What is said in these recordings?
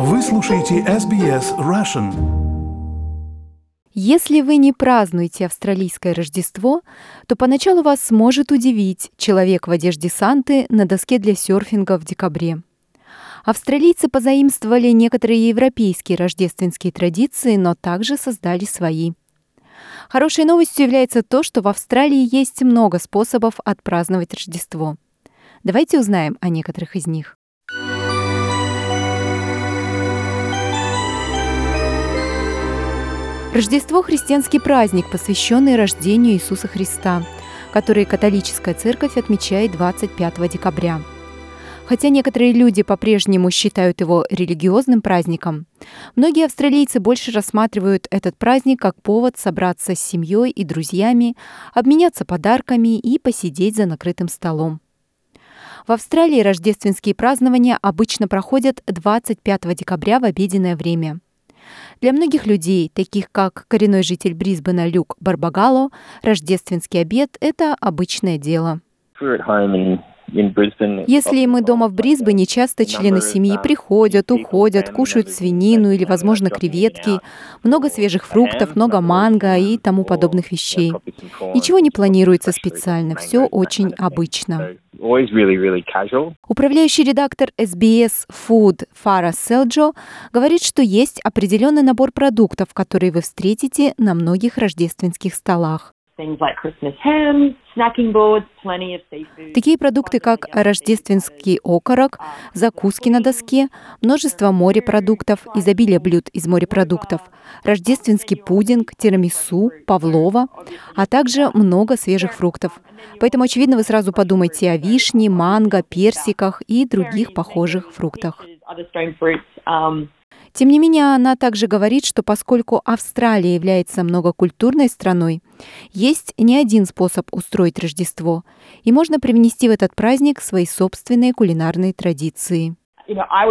Вы слушаете SBS Russian. Если вы не празднуете австралийское Рождество, то поначалу вас может удивить человек в одежде Санты на доске для серфинга в декабре. Австралийцы позаимствовали некоторые европейские рождественские традиции, но также создали свои. Хорошей новостью является то, что в Австралии есть много способов отпраздновать Рождество. Давайте узнаем о некоторых из них. Рождество – христианский праздник, посвященный рождению Иисуса Христа, который католическая церковь отмечает 25 декабря. Хотя некоторые люди по-прежнему считают его религиозным праздником, многие австралийцы больше рассматривают этот праздник как повод собраться с семьей и друзьями, обменяться подарками и посидеть за накрытым столом. В Австралии рождественские празднования обычно проходят 25 декабря в обеденное время. Для многих людей, таких как коренной житель Брисбена Люк Барбагало, рождественский обед – это обычное дело. Если мы дома в Брисбене, часто члены семьи приходят, уходят, кушают свинину или, возможно, креветки, много свежих фруктов, много манго и тому подобных вещей. Ничего не планируется специально, все очень обычно. Управляющий редактор SBS Food Фара Селджо говорит, что есть определенный набор продуктов, которые вы встретите на многих рождественских столах. Такие продукты, как рождественский окорок, закуски на доске, множество морепродуктов, изобилие блюд из морепродуктов, рождественский пудинг, тирамису, павлова, а также много свежих фруктов. Поэтому, очевидно, вы сразу подумаете о вишне, манго, персиках и других похожих фруктах. Тем не менее, она также говорит, что поскольку Австралия является многокультурной страной, есть не один способ устроить Рождество, и можно привнести в этот праздник свои собственные кулинарные традиции. Я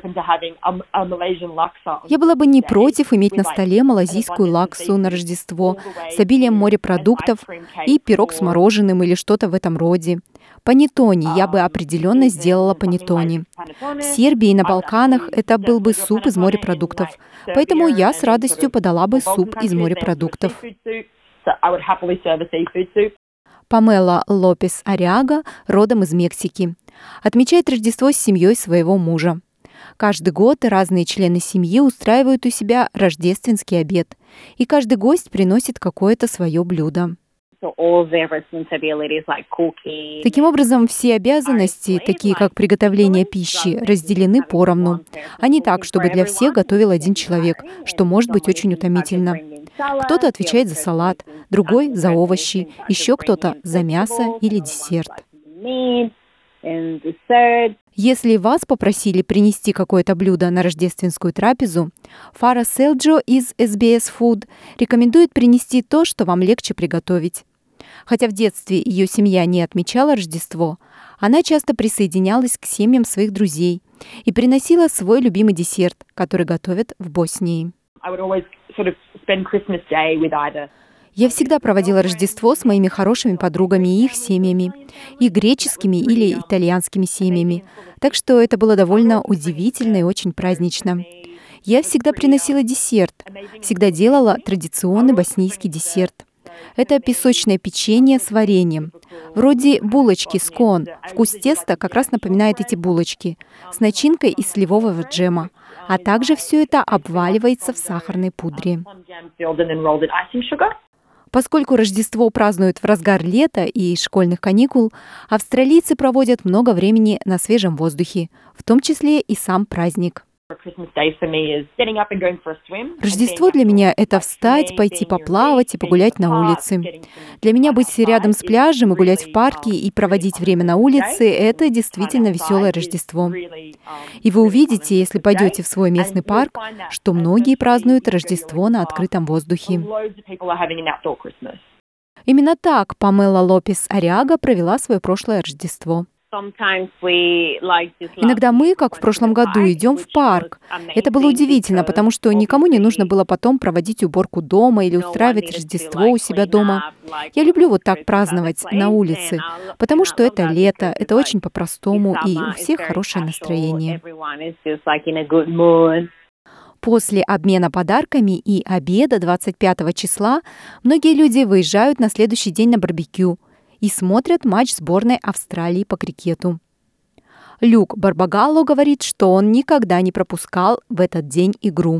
была бы не против иметь на столе малазийскую лаксу на Рождество с обилием морепродуктов и пирог с мороженым или что-то в этом роде. Панеттони я бы определенно сделала панеттони. В Сербии и на Балканах это был бы суп из морепродуктов, поэтому я с радостью подала бы суп из морепродуктов. Памела Лопес Ариага родом из Мексики. Отмечает Рождество с семьей своего мужа. Каждый год разные члены семьи устраивают у себя рождественский обед, и каждый гость приносит какое-то свое блюдо. Таким образом, все обязанности, такие как приготовление пищи, разделены поровну, а не так, чтобы для всех готовил один человек, что может быть очень утомительно. Кто-то отвечает за салат, другой – за овощи, еще кто-то – за мясо или десерт. Если вас попросили принести какое-то блюдо на рождественскую трапезу, Фара Селджо из SBS Food рекомендует принести то, что вам легче приготовить. Хотя в детстве ее семья не отмечала Рождество, она часто присоединялась к семьям своих друзей и приносила свой любимый десерт, который готовят в Боснии. Я всегда проводила Рождество с моими хорошими подругами и их семьями, и греческими или итальянскими семьями, так что это было довольно удивительно и очень празднично. Я всегда приносила десерт, всегда делала традиционный боснийский десерт. Это песочное печенье с вареньем, вроде булочки скон. Вкус теста как раз напоминает эти булочки, с начинкой из сливового джема, а также все это обваливается в сахарной пудре. Поскольку Рождество празднуют в разгар лета и школьных каникул, австралийцы проводят много времени на свежем воздухе, в том числе и сам праздник. Рождество для меня – это встать, пойти поплавать и погулять на улице. Для меня быть рядом с пляжем и гулять в парке и проводить время на улице – это действительно веселое Рождество. И вы увидите, если пойдете в свой местный парк, что многие празднуют Рождество на открытом воздухе. Именно так Памела Лопес Ариага провела свое прошлое Рождество. Иногда мы, как в прошлом году, идем в парк. Это было удивительно, потому что никому не нужно было потом проводить уборку дома или устраивать Рождество у себя дома. Я люблю вот так праздновать на улице, потому что это лето, это очень по-простому, и у всех хорошее настроение. После обмена подарками и обеда 25 числа многие люди выезжают на следующий день на барбекю и смотрят матч сборной Австралии по крикету. Люк Барбагалло говорит, что он никогда не пропускал в этот день игру.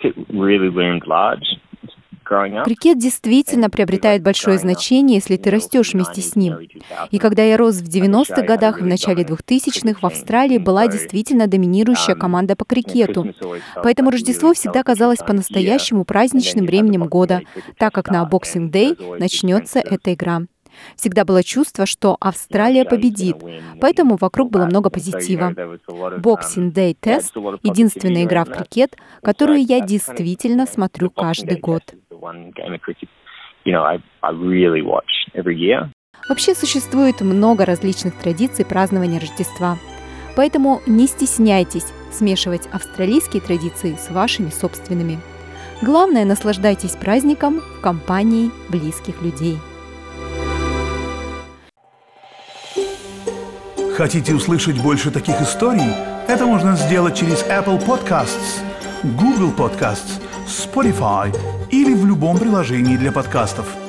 Крикет действительно приобретает большое значение, если ты растешь вместе с ним. И когда я рос в 90-х годах и в начале 2000-х, в Австралии была действительно доминирующая команда по крикету. Поэтому Рождество всегда казалось по-настоящему праздничным временем года, так как на Boxing Day начнется эта игра. Всегда было чувство, что Австралия победит, поэтому вокруг было много позитива. Boxing Day Test — единственная игра в крикет, которую я действительно смотрю каждый год. Вообще существует много различных традиций празднования Рождества, поэтому не стесняйтесь смешивать австралийские традиции с вашими собственными. Главное, наслаждайтесь праздником в компании близких людей. Хотите услышать больше таких историй? Это можно сделать через Apple Podcasts, Google Podcasts, Spotify или в любом приложении для подкастов.